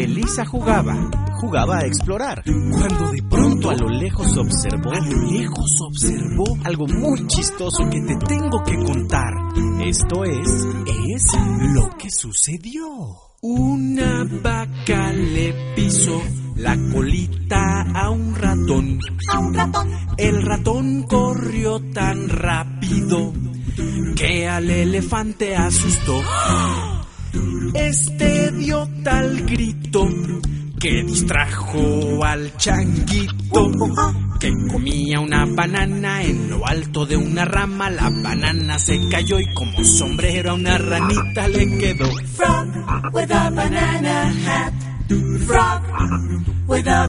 Elisa jugaba a explorar, cuando de pronto a lo lejos observó algo muy chistoso que te tengo que contar. Esto es lo que sucedió. Una vaca le pisó la colita a un ratón. El ratón corrió tan rápido que al elefante asustó. Este dio tal grito que distrajo al changuito, que comía una banana en lo alto de una rama. La banana se cayó y como sombrero a una ranita le quedó. Frog with a banana hat. Frog with a